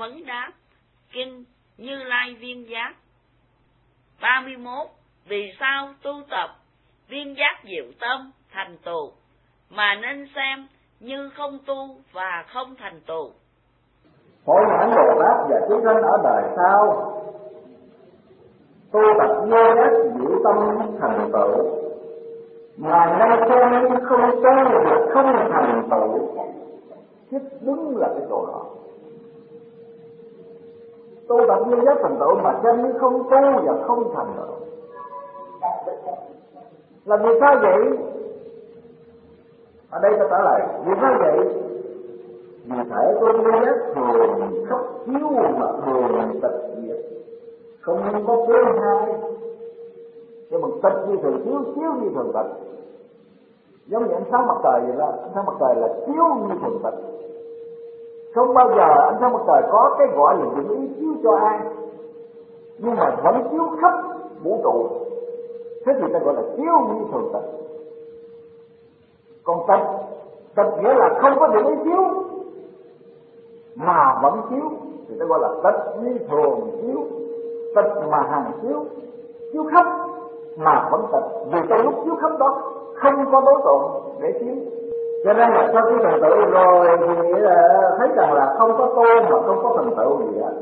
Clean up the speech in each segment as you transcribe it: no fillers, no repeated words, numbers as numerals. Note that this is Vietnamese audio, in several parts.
vấn đáp. Kinh Như Lai Viên Giác. 31. Vì sao tu tập viên giác diệu tâm thành tựu mà nên xem như không tu và không thành tựu? Hội nhãn Bồ Tát và chúng sanh ở đời sau tu tập viên giác diệu tâm thành tựu mà nên xem như không tu và không thành tựu. Chết đúng là cái câu hỏi. Tu tập viên giác thành tựu mà xem như không tu và không thành tựu là vì sao vậy? Ở đây ta trả lời vì sao vậy? Vì thể tôi viên giác thường khắp chiếu mà thường tịch diệt, không có thứ hai. Cái bằng tịch như thường chiếu, chiếu như thường tịch. Giống như ánh sáng mặt trời vậy đó. Ánh sáng mặt trời là chiếu như thường tịch. Không bao giờ ánh sáng mặt trời có cái gọi là dụng ý chiếu cho ai, nhưng mà vẫn chiếu khắp vũ trụ. Thế thì ta gọi là chiếu như thường tịch. Còn tịch nghĩa là không có dụng ý chiếu mà vẫn chiếu thì ta gọi là tịch như thường chiếu. Tịch mà hằng chiếu, chiếu khắp mà vẫn tịch. Vì trong lúc chiếu khắp đó không có đối tượng để chiếu. Cho nên là sau khi thành tựu rồi thì nghĩa là thấy rằng là không có tu mà không có thành tựu gì hết.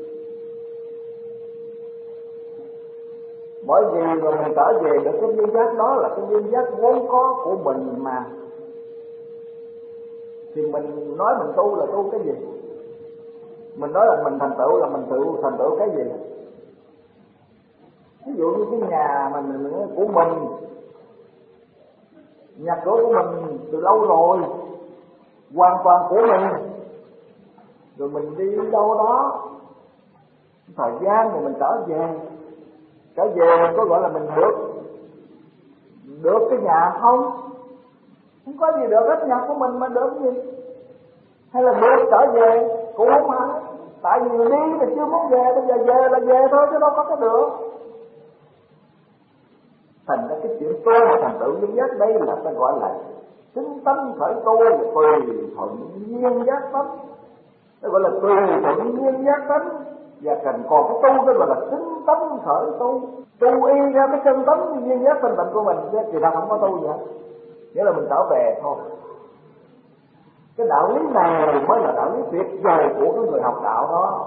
Bởi vì rồi mình trở về được cái duyên giác đó là cái duyên giác vốn có của mình mà. Thì mình nói mình tu là tu cái gì? Mình nói là mình thành tựu là mình thành tựu cái gì? Ví dụ như cái nhà mình của mình, nhà cửa của mình từ lâu rồi, hoàn toàn của mình. Rồi mình đi đâu đó thời gian rồi mình trở về mình có gọi là mình được cái nhà không? Không có gì được hết, nhà của mình mà được cái gì? Hay là được trở về cũng không hẳn. Tại vì đi thì chưa muốn về, bây giờ về là về thôi chứ đâu có cái được. Thành ra cái chuyện tu mà thành tựu viên giác đây là ta gọi là tính tánh khởi tu, tùy thuận nhiên giác tánh. Ta gọi là tùy thuận nhiên giác tánh. Và còn cái tu đó gọi là tính tánh khởi tu. Tu y ra cái chân tánh nhiên giác thanh tịnh của mình thì ta không có tu gì hết. Nghĩa là mình trở về thôi. Cái đạo lý này mới là đạo lý tuyệt vời của cái người học đạo đó.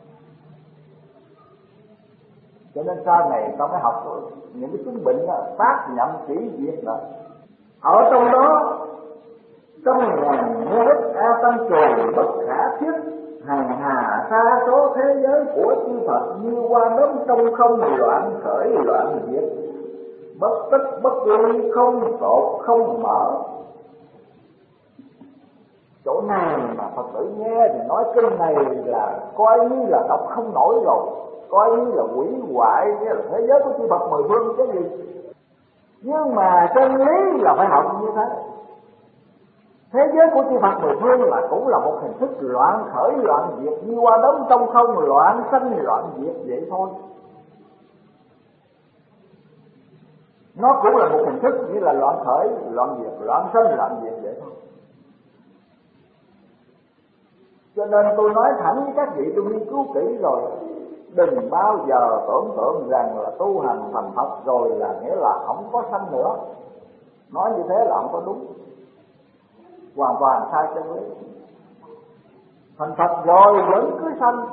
Cho nên sau này ta mới học những cái chứng bệnh đó, phát nhậm chỉ diệt đó. Ở trong đó, trong ngàn vô ích a tâm trời bất khả thiết, hàng hà sa số thế giới của chư Phật như hoa nấm trong không loạn khởi loạn diệt, bất tích bất ly không tột không mở. Chỗ này mà Phật tử nghe thì nói kinh này là coi như là đọc không nổi rồi, coi như là hủy hoại cái thế giới của chư Phật mười phương cái gì. Nhưng mà chân lý là phải học như thế. Thế giới của chư Phật mười phương là cũng là một hình thức loạn khởi loạn diệt, như hoa đốm trong không loạn sanh loạn diệt vậy thôi. Nó cũng là một hình thức như là loạn khởi loạn diệt, loạn sanh loạn diệt vậy thôi. Cho nên tôi nói thẳng với các vị, tôi nghiên cứu kỹ rồi, đừng bao giờ tưởng tượng rằng là tu hành thành Phật rồi là nghĩa là không có sanh nữa. Nói như thế là không có đúng, hoàn toàn sai chân lý. Thành Phật rồi vẫn cứ sanh,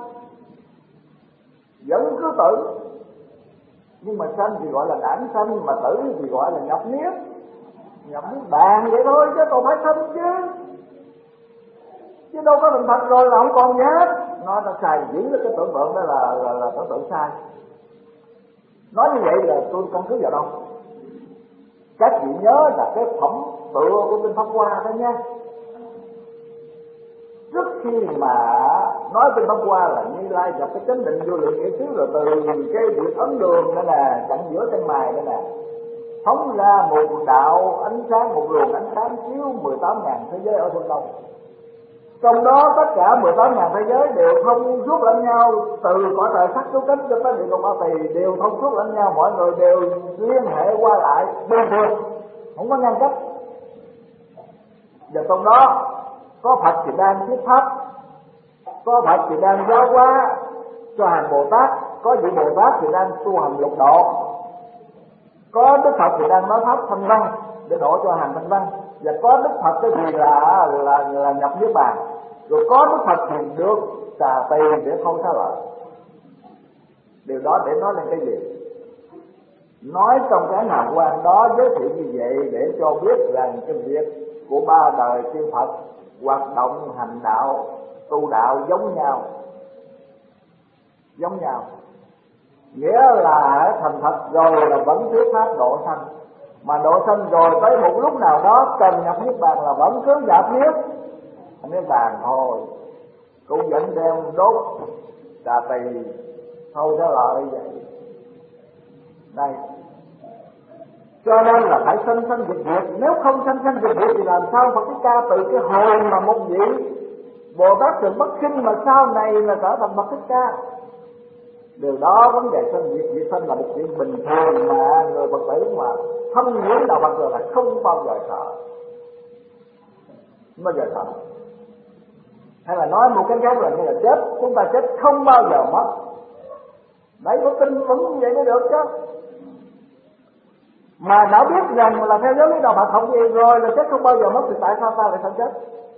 vẫn cứ tử. Nhưng mà sanh thì gọi là đản sanh, mà tử thì gọi là nhập niết bàn vậy thôi, chứ còn phải sanh chứ đâu có thành Phật rồi là không còn gì hết. Nói ta xài giữ cái tưởng tượng đó là tưởng tượng sai. Nói như vậy là tôi căn cứ vào đâu? Các vị nhớ là cái phẩm tựa của Kinh Pháp Hoa đó nha. Trước khi mà nói Kinh Pháp Hoa là Như Lai gặp cái chánh định vô lượng nghĩa xứ, rồi từ cái việc ấn đường đó nè, chặn giữa chân mày đó nè, phóng ra một đạo ánh sáng, một luồng ánh sáng chiếu 18.000 thế giới ở phương Đông. Trong đó tất cả 18.000 thế giới đều thông suốt lẫn nhau, từ cõi trời sắc số cách cho tới địa ngục A Tỳ đều thông suốt lẫn nhau, mọi người đều liên hệ qua lại bình thường, không có ngăn cách. Và trong đó có Phật thì đang thuyết pháp, có Phật thì đang giáo hóa cho hành Bồ Tát, có vị Bồ Tát thì đang tu hành lục độ, có Đức Phật thì đang nói pháp thanh văn để độ cho hành thanh văn, và có Đức Phật cái gì là nhập niết bàn, rồi có Đức Phật thì được xà tỳ để không xá lợi. Điều đó để nói lên cái gì? Nói trong cái hàm quan đó giới thiệu như vậy để cho biết rằng cái việc của ba đời chư Phật hoạt động hành đạo tu đạo giống nhau, nghĩa là thành Phật rồi là vẫn thuyết pháp độ sanh, mà độ sanh rồi tới một lúc nào đó cần nhập niết bàn là vẫn cứ nhập niết bàn thôi, cũng vẫn đem đốt xà tỳ thôi đó lợi vậy đây. Cho nên là phải sanh diệt diệt, nếu không sanh diệt diệt thì làm sao Phật Thích Ca từ cái hồi mà một vị Bồ Tát Thường Bất Sinh mà sau này là trở thành Phật Thích Ca. Điều đó vấn đề sanh diệt sanh là một chuyện bình thường mà người Phật tử mà thâm nhiễm đạo Phật rồi là không bao giờ sợ, không bao giờ sợ. Hay là nói một cái khác là như là chết, chúng ta chết không bao giờ mất. Đấy, có tin vững như vậy mới được chứ. Mà đã biết rằng là theo giáo lý đạo Phật học gì rồi là chết không bao giờ mất thì tại sao ta lại không chết?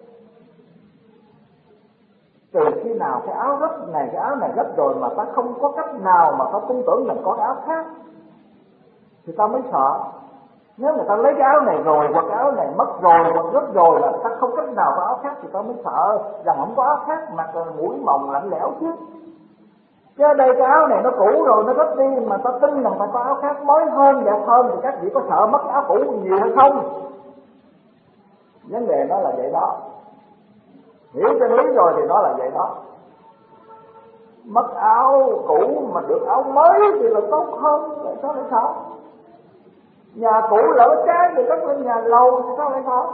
Từ khi nào cái áo rách này, cái áo này rách rồi mà ta không có cách nào mà ta tin tưởng rằng có cái áo khác thì ta mới sợ. Nếu người ta lấy cái áo này rồi hoặc cái áo này mất rồi hoặc rách rồi là ta không cách nào có áo khác thì ta mới sợ rằng không có áo khác, mặc mũi mồng lạnh lẽo chứ. Chứ ở đây cái áo này nó cũ rồi, nó rách đi mà ta tin rằng phải có áo khác mới hơn, đẹp hơn thì các vị có sợ mất áo cũ nhiều hay không? Vấn đề nó là vậy đó. Hiểu chân lý rồi thì nó là vậy đó. Mất áo cũ mà được áo mới thì là tốt hơn, tại sao lại sợ? Nhà cũ lỡ trái thì cất lên nhà lâu thì sao lại sợ?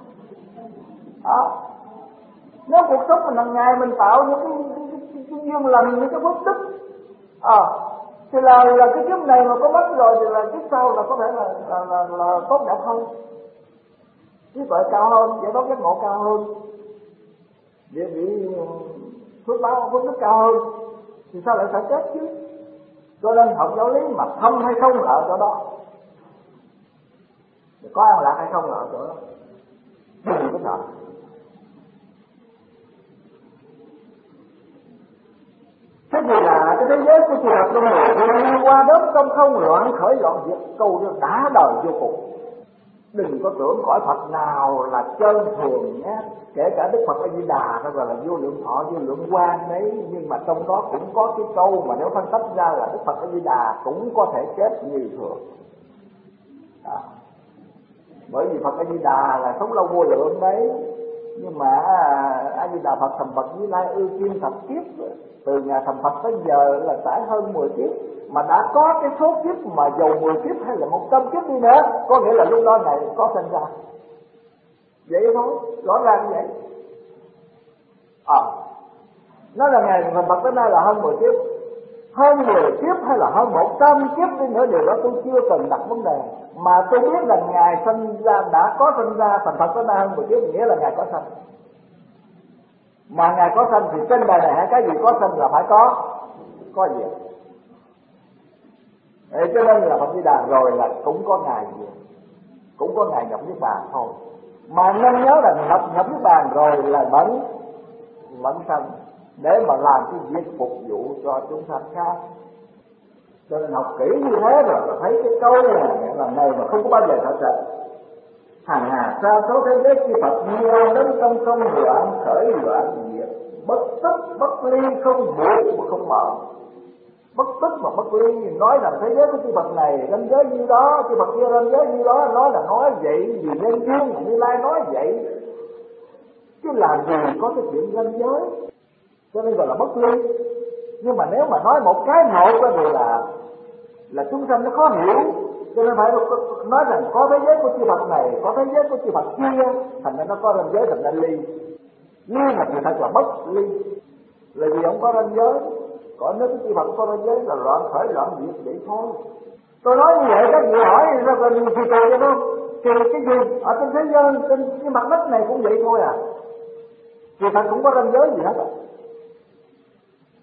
Nếu cuộc sống mình hàng ngày mình tạo những cái duyên lành, những cái phước đức thì là cái kiếp này mà có mất rồi thì là kiếp sau là có thể là tốt đẹp hơn, trí tuệ cao hơn, giải thoát giác ngộ cao hơn, địa vị phước báo phước đức cao hơn thì sao lại phải chết chứ? Cho nên học giáo lý mà thâm hay không là ở chỗ đó, có an lạc hay không là ở chỗ đó, đừng có sợ. Thế thì là cái thế giới của chư Phật trong đời qua đớp trong không loạn khởi loạn diệt, câu đó đã đời vô cùng. Đừng có tưởng cõi Phật nào là chân thường nhé, kể cả Đức Phật A Di Đà đó gọi là vô lượng thọ vô lượng quang đấy, nhưng mà trong đó cũng có cái câu mà nếu phân tích ra là Đức Phật A Di Đà cũng có thể chết như thường. Bởi vì Phật A Di Đà là sống lâu vô lượng đấy, nhưng mà A Di Đà Phật thành Phật Như Lai ư kim thập kiếp, từ ngày thành Phật tới giờ là trải hơn 10 kiếp, mà đã có cái số kiếp mà dầu 10 kiếp hay là 100 kiếp đi nữa, có nghĩa là lúc đó này có sinh ra. Vậy thôi, rõ ràng như vậy. Nó là ngày thành Phật tới nay là hơn 10 kiếp, hơn 10 kiếp hay là hơn 100 kiếp đi nữa, điều đó tôi chưa cần đặt vấn đề. Mà tôi biết là Ngài sinh ra, đã có sinh ra thành Phật tới nay hơn 10 kiếp, nghĩa là Ngài có sanh. Mà Ngài có sanh thì trên đời này hay cái gì có sanh là phải có gì. Để cho nên là Phật Di Đà rồi là cũng có Ngài gì, cũng có Ngài nhập niết bàn thôi. Mà nên nhớ là nhập niết bàn rồi là vẫn sanh để mà làm cái việc phục vụ cho chúng sanh khác. Cho nên học kỹ như thế rồi là thấy cái câu này lần này mà không có bao giờ thật sự. Hàng hà sa số thế giới chư Phật nhiều đến trong không loạn khởi loạn diệt, bất tức bất ly không buộc mà không mở. Bất tức mà bất ly, nói rằng thế giới của chư Phật này ranh giới như đó, chư Phật kia ranh giới như đó, nói là nói vậy vì nhân duyên mà Như Lai nói vậy, chứ làm gì có cái chuyện ranh giới. Cho nên gọi là bất ly. Nhưng mà nếu mà nói một cái một đó thì là chúng sanh nó khó hiểu. Cho nên phải nói rằng có thế giới của chư Phật này, có thế giới của chư Phật kia, thành ra nó có ranh giới, thành ra ly. Ly mà thì thật là bất ly, là vì không có ranh giới. Còn nếu cái chư Phật có ranh giới là loạn khởi loạn diệt vậy thôi. Tôi nói như vậy các vị hỏi ra còn gì kỳ vậy không? Kỳ cái gì? Ở trên thế giới, trên cái mặt đất này cũng vậy thôi à. Chư Phật cũng có ranh giới gì hết à.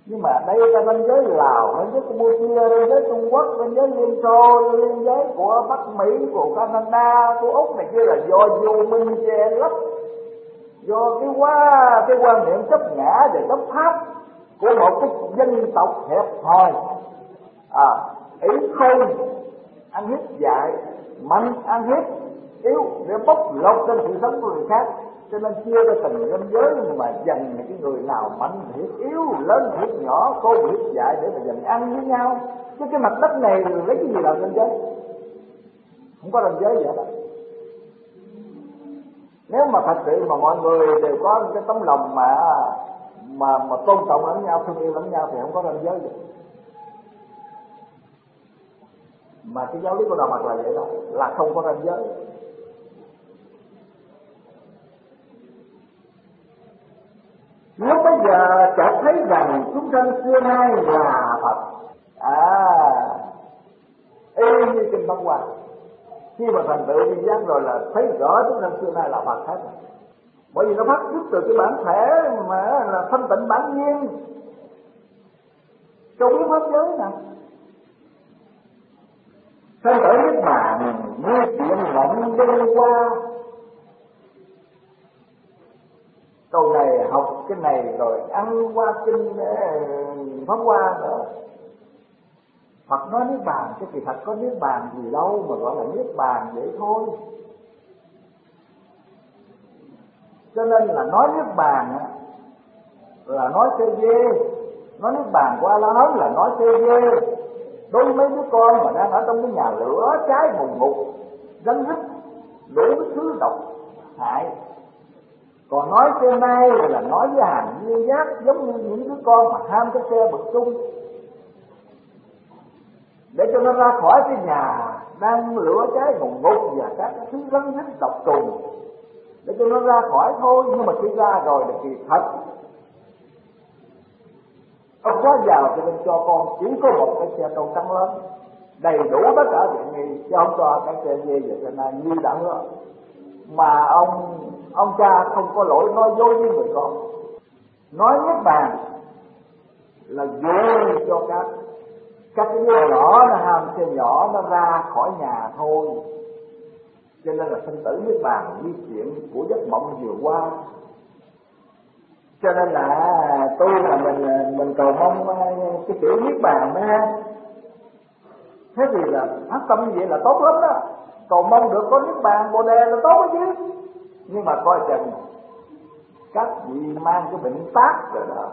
Nhưng mà đây là ranh giới Lào, ranh giới Campuchia, ranh giới Trung Quốc, ranh giới Liên Xô, ranh giới của Bắc Mỹ, của Canada, của Úc này kia là do vô minh che lấp, do cái quan niệm chấp ngã và chấp pháp của một cái dân tộc hẹp hòi, ý khôn ăn hiếp dại, mạnh ăn hiếp yếu để bóc lột trên sự sống của người khác. Cho nên chia ra từng ranh giới mà dành cái người nào mạnh thiệt, yếu lớn thiệt, nhỏ khôn thiệt, dại để mà dành ăn với nhau. Chứ cái mặt đất này lấy cái gì làm ranh giới? Không có ranh giới gì hết. Nếu mà thật sự mà mọi người đều có cái tấm lòng mà tôn trọng lẫn nhau, thương yêu lẫn nhau thì không có ranh giới gì. Mà cái giáo lý của Đạo Phật là vậy đó, là không có ranh giới. Lúc bây giờ chợt thấy rằng chúng sanh xưa nay là Phật, y như kinh Pháp Hoa. Khi mà thành tựu viên giác rồi là thấy rõ chúng sanh xưa nay là Phật hết. Bởi vì nó phát xuất từ cái bản thể mà là thanh tịnh bản nhiên, châu biết pháp giới nè. Sanh tử niết bàn như chuyện mộng đêm qua. Câu này học cái này rồi ăn qua kinh Pháp Hoa nữa. Phật nói niết bàn, cái kỳ thật có niết bàn gì đâu mà gọi là niết bàn vậy thôi. Cho nên là nói niết bàn là nói thế ghê, nói niết bàn của A-la-hán là nói thế ghê. Đối với mấy đứa con mà đang ở trong cái nhà lửa cháy ngùn ngụt, rắn rít, đủ thứ độc hại. Còn nói trên nay là nói với hàng viên giác, giống như những đứa con mà ham cái xe bực chung, để cho nó ra khỏi cái nhà đang lửa cháy ngùn ngụt và các thứ rắn rít độc trùng, để cho nó ra khỏi thôi. Nhưng mà khi ra rồi thì kỳ thật ông quá giàu cho nên cho con chỉ có một cái xe cầu trắng lớn đầy đủ tất cả tiện nghi, chứ không cho cái xe dê và xe này như đã hứa. Mà ông cha không có lỗi nói dối với người con. Nói niết bàn là dễ cho các cái đứa nhỏ nó ham xe nhỏ nó ra khỏi nhà thôi. Cho nên là sinh tử niết bàn như chuyện của giấc mộng vừa qua. Cho nên là tôi là mình cầu mong cái kiểu niết bàn đó ha. Thế thì là phát tâm như vậy là tốt lắm đó. Cầu mong được có niết bàn Bồ Đề là tốt đó chứ. Nhưng mà coi chừng các vị mang cái bệnh tác rồi đó,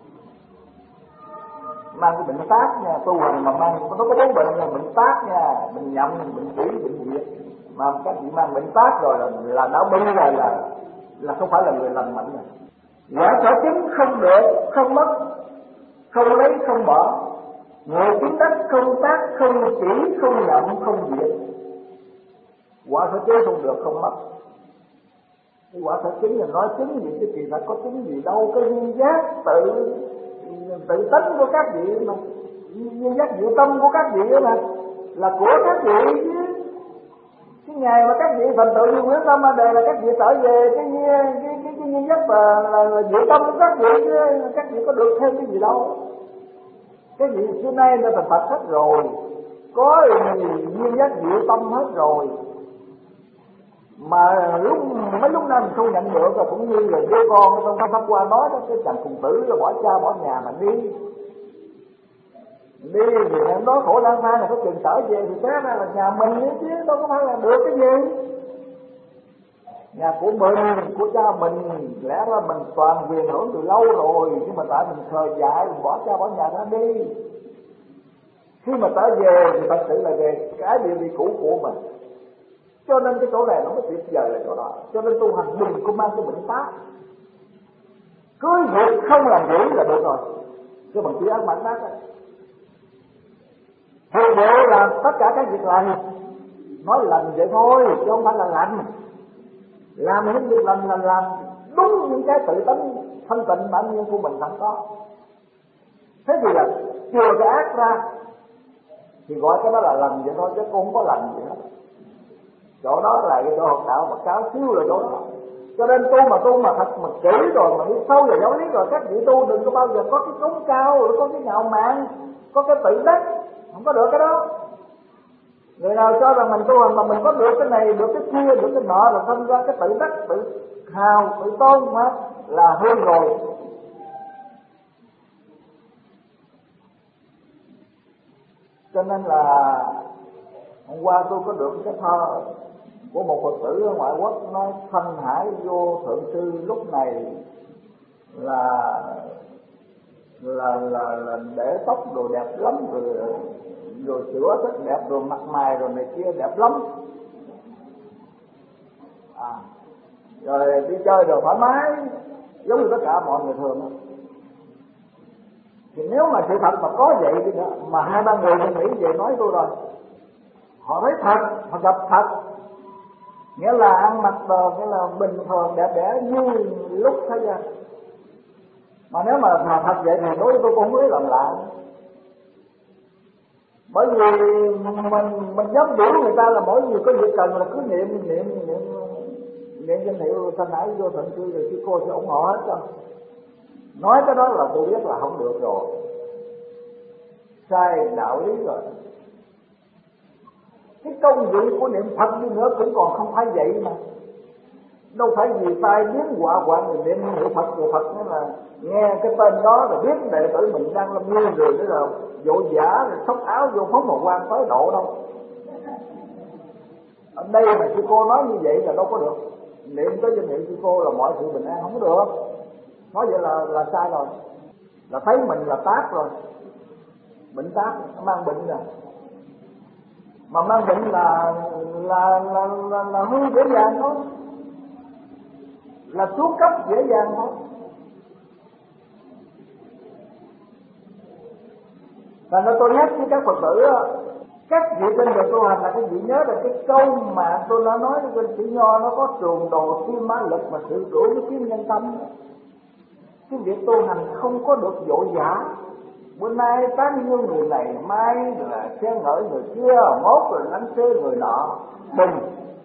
mang cái bệnh tác nha, tu hành mà mang nó có 4 bệnh nha, bệnh tác nha, bệnh nhậm, bệnh thủy, bệnh diệt. Mà các vị mang bệnh tác rồi là đạo binh rồi là không phải là người lành mạnh rồi. Quả sở chứng không được, không mất, không lấy, không bỏ. Người chứng đắc không tác, không chỉ, không nhậm, không diệt. Quả sở chứng không được, không mất. Cái quả sở chứng là nói chứng gì chứ kỳ thật có chứng gì đâu. Cái duyên giác tự tánh của các vị mà, duyên giác diệu tâm của các vị đó là của các vị chứ. Cái ngày mà các vị thành tựu như Nguyễn Tâm A Đề là các vị trở về cái duyên giác là diệu tâm của các vị chứ. Các vị có được thêm cái gì đâu. Cái vị xưa nay đã thành Phật hết rồi, có duyên giác diệu tâm hết rồi. Mà mấy lúc nay mình không nhận được là cũng như là đứa con trong Pháp Hoa nói đó, cái chàng cùng tử là bỏ cha bỏ nhà mà đi thì em đó khổ lang thang là có chừng trở về thì té ra là nhà mình nữa chứ đâu có phải là được cái gì. Nhà của mình, của cha mình, lẽ ra mình toàn quyền hưởng từ lâu rồi, nhưng mà tại mình khờ dại mình bỏ cha bỏ nhà ra đi. Khi mà trở về thì thật sự là về cái địa vị cũ của mình. Cho nên cái chỗ này nó mới tuyệt vời là chỗ đó. Cho nên tu hành đừng có mang cái bệnh tác. Cứ việc không làm dữ là được rồi. Cái bằng chữ ác mạnh ác ấy. Thượng bộ làm tất cả các việc lành. Nói lành vậy thôi, chứ không phải là lành. Làm những việc lành là làm đúng những cái tự tính thanh tịnh bản nhiên của mình sẵn có. Thế thì là chừa cái ác ra thì gọi cái đó là lành vậy thôi, chứ cũng không có lành gì hết. Chỗ đó là cái chỗ học đạo mà cáo xíu là chỗ đó. Cho nên tu mà thật mà kỹ rồi mà đi sâu vào giáo lý rồi, các vị tu đừng có bao giờ có cái cái cống cao, rồi có cái ngạo mạn, có cái tự đắc, không có được cái đó. Người nào cho rằng mình tu hành mà mình có được cái này, được cái kia, được cái nọ, rồi sinh ra cái tự đắc, tự hào, tự tôn mà là hư rồi. Cho nên là hôm qua tôi có được cái thơ của một Phật tử ở ngoại quốc nói: Thanh hải vô thượng sư lúc này là để tóc đồ đẹp lắm, rồi sửa rất đẹp, rồi mặt mày rồi này kia đẹp lắm, rồi đi chơi rồi thoải mái giống như tất cả mọi người thường. Thì nếu mà sự thật mà có vậy đi nữa, mà hai ba người mình nghĩ vậy nói tôi rồi, họ thấy thật, họ gặp thật, nghĩa là ăn mặc đồ nghĩa là bình thường đẹp đẽ như lúc thế gian. Mà nếu mà thật vậy thì đối với tôi cũng không biết làm lạ, bởi vì mình dám biểu người ta là mỗi người có việc cần là cứ niệm danh hiệu Thanh hải vô thượng sư rồi sư cô sẽ ủng hộ hết cho. Nói cái đó là tôi biết là không được rồi, sai đạo lý rồi. Cái công dụng của niệm Phật đi nữa cũng còn không phải vậy mà. Đâu phải vì tai biến quả người niệm hiệu Phật rồi Phật nữa là nghe cái tên đó rồi biết đệ tử mình đang lâm nguy rồi đó là vội vã rồi xốc áo vô phóng một quan tới độ đâu. Ở đây mà sư cô nói như vậy là đâu có được. Niệm tới danh hiệu sư cô là mọi sự bình an, không có được. Nói vậy là sai rồi, là thấy mình là tác rồi, bệnh tác, mang bệnh rồi. Mà mang bệnh là hư dễ dàng thôi, là xuống cấp dễ dàng thôi. Thành ra tôi nhắc với các Phật tử, các vị trên đường tu hành là các vị nhớ là cái câu mà tôi đã nói với chữ Nho, nó có trường đồ thiên mã lực mà sự đủ với kiến nhân tâm. Cái việc tu hành không có được vội vã. Bữa nay tán dương người này, mai là khen ngợi người kia, mốt rồi đánh xế người nọ. Đừng.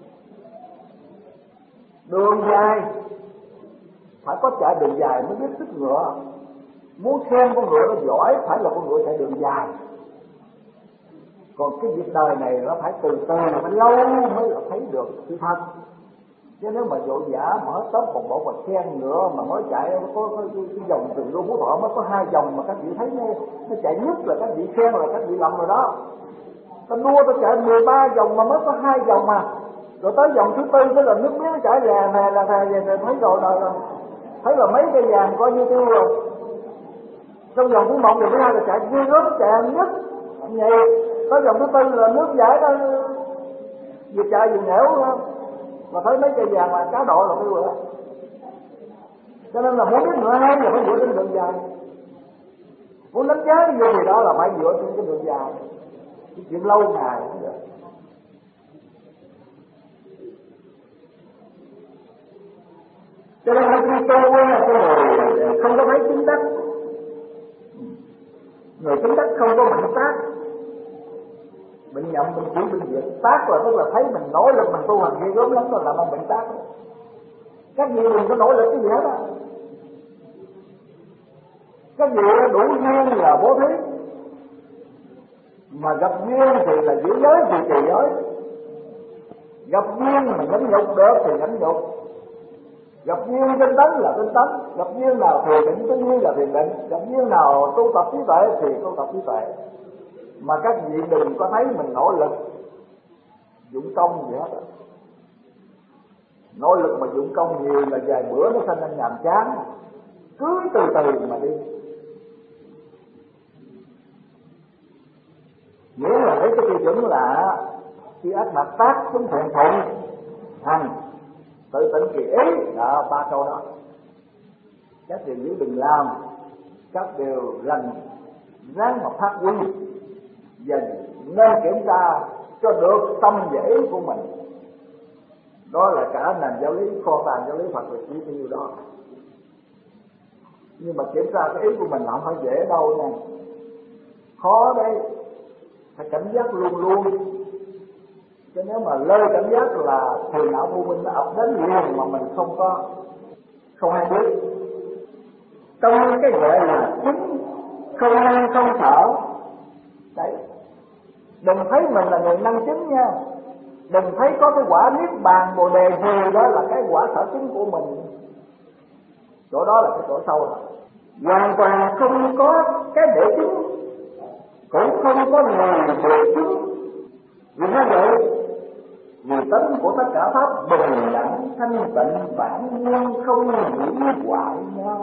Đường dài, phải có chạy đường dài mới biết sức ngựa. Muốn khen con ngựa nó giỏi phải là con ngựa chạy đường dài. Còn cái việc đời này nó phải từ từ, phải lâu mới là thấy được sự thật. Chứ nếu mà vội vã mà hết tóc một bộ mà khen ngựa mà mới chạy có cái vòng từ Đô Phú Thọ mới có 2 vòng mà các vị thấy nó chạy nhất là các vị khen là các vị lầm rồi đó. Ta đua ta chạy 13 vòng mà mới có 2 vòng mà, rồi tới vòng thứ 4 cái là nước miếng nó chảy ra là thấy rồi thấy là mấy cây vàng coi như tiêu rồi. Trong vòng thứ 1 và thứ 2 là chạy như nước chạy nhất vậy, tới vòng thứ 4 là nước giải đó, vừa chạy vừa nhẽo mà thấy mấy cây vàng là cá độ là cái bữa. Cho nên là muốn biết ngựa hay là phải dựa trên đường dài, muốn đánh giá cái gì đó là phải dựa trên cái đường dài, cái chuyện lâu ngày cũng được. Cho nên khi tu là cái người không có thấy chứng đắc, người chứng đắc không có mạnh tác. Bệnh nhậm, bệnh chỉ, bệnh diệt. Tác là tức là thấy mình nỗ lực mình tu hành ghê gớm lắm rồi là bằng bệnh tác. Các vị đừng có nỗ lực cái gì hết á. Các vị đủ duyên là bố thí, mà gặp duyên thì là giữ giới thì trì giới. Gặp duyên mà nhẫn nhục được thì nhẫn nhục. Gặp duyên tinh tấn là tinh tấn. Gặp duyên nào thiền định, tinh duyên là thiền định. Gặp duyên nào tu tập trí tuệ thì tu tập trí tuệ. Mà các vị đừng có thấy mình nỗ lực dụng công gì hết. Nỗ lực mà dụng công nhiều là vài bữa nó sanh ra nhàm chán. Cứ từ từ mà đi. Nghĩa là lấy cái tiêu chuẩn là khi ác mặt tác chúng thiện thuận hành tự tỉnh kỳ ý, 3 câu đó. Các điều giữ đừng làm, các điều lành ráng mà phát huy, và nên kiểm tra cho được tâm và ý của mình. Đó là cả nền giáo lý, kho tàng giáo lý Phật là chỉ nhiêu đó. Nhưng mà kiểm tra cái ý của mình không phải dễ đâu nha, khó đấy, phải cảnh giác luôn luôn. Chứ nếu mà lơ cảnh giác là phiền não vô minh nó ập đến liền mà mình không hay biết. Trong cái gọi là chứng không ăn không thở. Đấy, đừng thấy mình là người năng chứng nha, đừng thấy có cái quả niết bàn bồ đề gì đó là cái quả sở chứng của mình. Chỗ đó là cái chỗ sâu rồi, hoàn toàn không có cái để chứng, cũng không có người để chứng. Vì sao vậy? Vì tánh của tất cả pháp bình đẳng thanh tịnh bản nhiên, không hủy hoại nhau.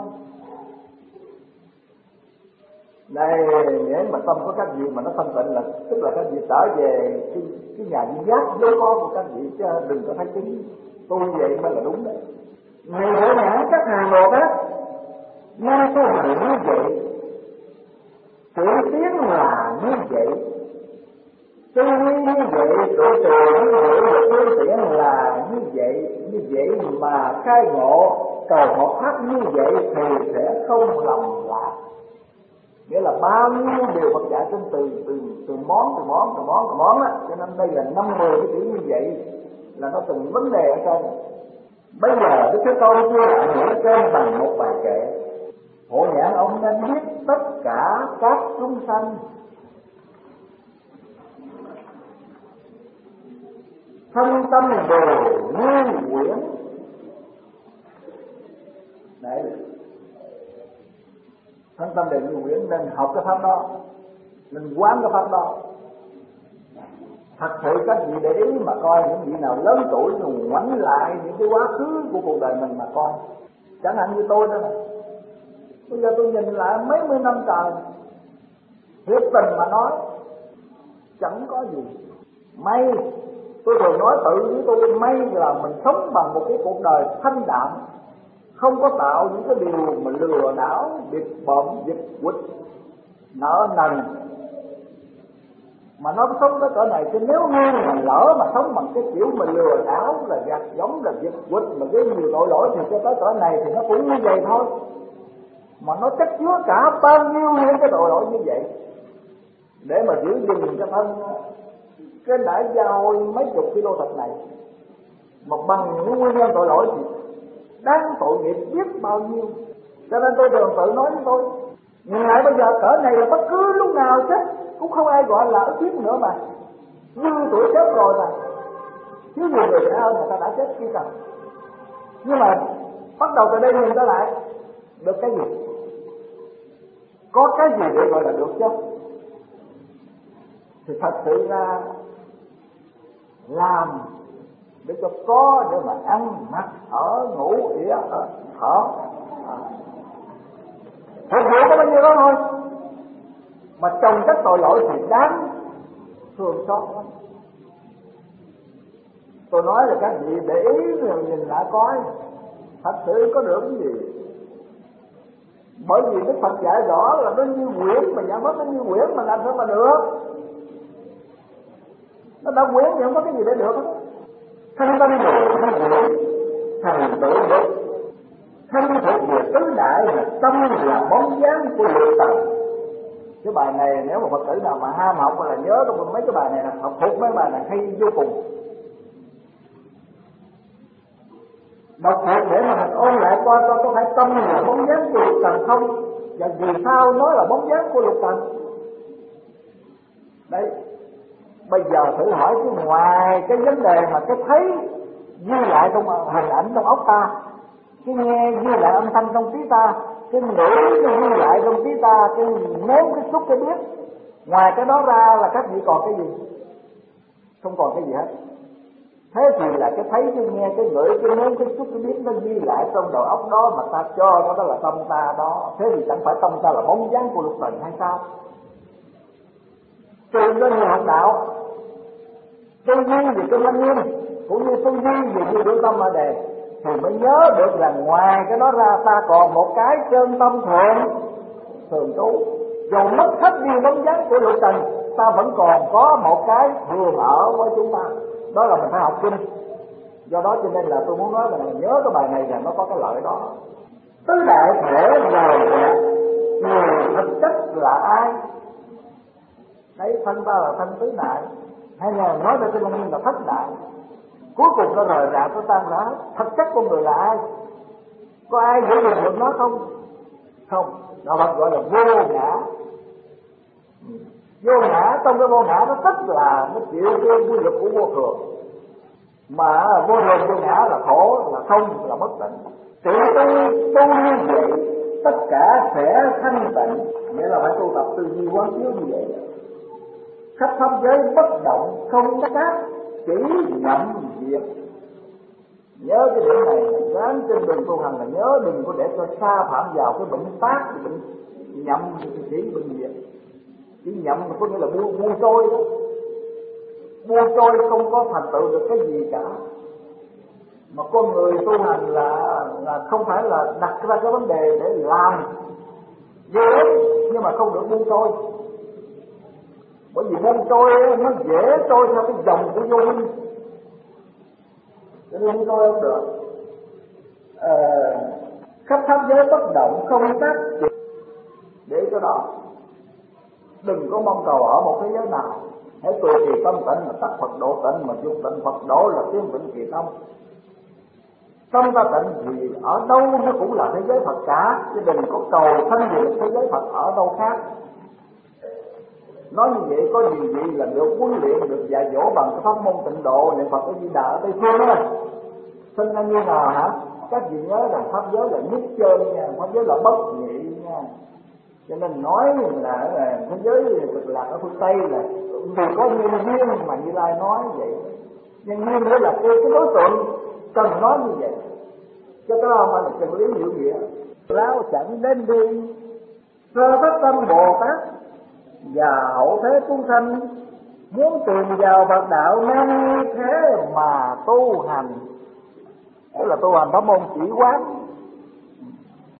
Đây, nếu mà tâm của các vị mà nó thanh tịnh là tức là các vị trở về cái nhà duy giác vốn có của các vị, chứ đừng có thấy chứng tu vậy mới là đúng đấy. Ngày hội nhãn các hàng đồ đó, nghe tôi hành như vậy, tự tiến là như vậy, tư duy như vậy, tự từ như vậy, phương tiện là như vậy mà khai ngộ cầu học pháp như vậy thì sẽ không lầm lạc. Nghĩa là bao nhiêu điều Phật dạy trên từ món á, cho nên đây là 50 cái chữ như vậy là nó từng vấn đề ở trong. Bây giờ Đức Thế Tôn chưa lại nghĩa trên bằng một bài kệ. Hộ nhãn ông nên biết tất cả các chúng sanh thân tâm đều như quyển. Đấy, thân tâm đều như quyển, nên học cái pháp đó, nên quán cái pháp đó. Thật sự các vị để ý mà coi những vị nào lớn tuổi rồi ngoảnh lại những cái quá khứ của cuộc đời mình mà coi. Chẳng hạn như tôi đó này, bây giờ tôi nhìn lại mấy mươi năm trời, thiệt tình mà nói chẳng có gì. May, tôi thường nói tự với tôi, may là mình sống bằng một cái cuộc đời thanh đạm, không có tạo những cái điều mà lừa đảo, biệt bợm, giật quýt, nợ nần. Mà nó sống tới cỡ này, chứ nếu như mà lỡ mà sống bằng cái kiểu mà lừa đảo, là gạt giống, là giật quýt, mà gây nhiều tội lỗi thì cho tới cỡ này thì nó cũng như vậy thôi. Mà nó chất chứa cả bao nhiêu những cái tội lỗi như vậy, để mà giữ gìn cho thân cái đã giao mấy chục kilo thịt này, mà bằng những nguyên nhân tội lỗi thì đáng tội nghiệp biết bao nhiêu. Cho nên tôi thường tự nói với tôi, nhìn lại bây giờ cỡ này là bất cứ lúc nào chết cũng không ai gọi là ức hiếp nữa mà, như tuổi chết rồi mà. Chứ nhiều người trẻ hơn người ta đã chết kia cả. Nhưng mà bắt đầu từ đây nhìn ta lại, được cái gì? Có cái gì để gọi là được chứ? Thì thật sự ra làm để cho có, để mà ăn mặc ở ngủ ỉa thở, phục vụ có bao nhiêu đó thôi. Mà trong các tội lỗi thì đáng thương xót lắm. Tôi nói là các vị để ý rồi nhìn lại coi, thật sự có được cái gì? Bởi vì Đức Phật dạy rõ là nó như quyển, mà giải pháp nó như quyển mà làm sao mà được? Nó đã quyển thì không có cái gì để được hết. Thân tâm đều thân quyển, thành tự được. Thân thuộc về tứ đại, mà tâm là bóng dáng của lục tầng. Cái bài này nếu mà Phật tử nào mà ham học là nhớ trong mấy cái bài này, là học thuộc mấy bài này hay vô cùng. Đọc thuộc để mà mình ôn lại coi có phải tâm là bóng dáng của lục tầng không, và vì sao nói là bóng dáng của lục tầng. Đấy, bây giờ thử hỏi chứ ngoài cái vấn đề mà cái thấy ghi lại trong hình ảnh trong óc ta, cái nghe ghi lại âm thanh trong trí ta, cái ngửi cái ghi lại trong trí ta, cái nếm cái xúc cái biết, ngoài cái đó ra là các vị còn cái gì? Không còn cái gì hết. Thế thì là cái thấy, cái nghe, cái ngửi, cái nếm, cái xúc, cái biết nó ghi lại trong đầu óc đó, mà ta cho nó đó là tâm ta đó. Thế thì chẳng phải tâm ta là bóng dáng của lục tầng hay sao? Trường cho người học đạo tư duy về kinh Lăng Nghiêm, cũng như tư duy về như biểu tâm ở đề, thì mới nhớ được là ngoài cái đó ra ta còn một cái chân tâm thường trú. Dù mất hết đi bóng dáng của lục tầng, ta vẫn còn có một cái thường ở với chúng ta, đó là mình phải học kinh. Do đó cho nên là tôi muốn nói là nhớ cái bài này là nó có cái lợi đó. Tứ đại thể rồi người thực chất là ai? Đấy, thân ta là thân tứ đại, hay là nói về cái Lăng Nghiêm là thất đại. Cuối cùng nó rời rạc nó tan rã. Thực chất con người là ai? Có ai hiểu được nó không? Không. Đạo Phật gọi là vô ngã. Vô ngã, trong cái vô ngã nó tức là nó chịu cái quy luật của vô thường, mà vô thường vô ngã là khổ, là không, là bất tịnh. Tự tu như vậy tất cả sẽ thanh tịnh, nghĩa là phải tu tập tư duy quán chiếu như vậy. Khắp pháp giới bất động không tác, chỉ nhậm việc. Nhớ cái điểm này, ráng trên đường tu hành là nhớ đừng có để cho sa phạm vào cái bệnh tác, cái bệnh nhậm, chỉ bệnh việc. Chỉ nhậm có nghĩa là buông trôi đó, buông trôi không có thành tựu được cái gì cả. Mà con người tu hành là không phải là đặt ra cái vấn đề để làm dễ, nhưng mà không được buông trôi. Bởi vì buông trôi nó dễ trôi theo cái dòng của vô minh, cho nên trôi không được. Khắp pháp giới bất động không tác, để cho đó đừng có mong cầu ở một thế giới nào. Hãy tùy trì tâm tịnh mà tắc Phật độ tịnh, mà dục tịnh Phật độ là tiến vĩnh kỳ tâm. Tâm ta tịnh thì ở đâu nó cũng là thế giới Phật cả, chứ đừng có cầu sanh về thế giới Phật ở đâu khác. Nói như vậy có gì vậy là được huấn luyện, được dạy dỗ bằng cái pháp môn Tịnh Độ niệm Phật ở Di Đà ở Tây Phương đó. Xin anh như nào hả? Các vị nhớ rằng pháp giới là nhất chơi nha, pháp giới là bất nhị nha. Cho nên nói là thế giới cực lạc ở phương Tây là vì có nhân duyên mà Như Lai nói vậy. Nhân duyên nữa là cái đối tượng cần nói như vậy, chứ cái đó mà là chân lý hiểu nghĩa. Lão chẳng đến đi sơ phát tâm Bồ Tát và hậu thế chúng sanh, muốn tìm vào Phật đạo nên thế mà tu hành. Đó là tu hành pháp môn chỉ quán.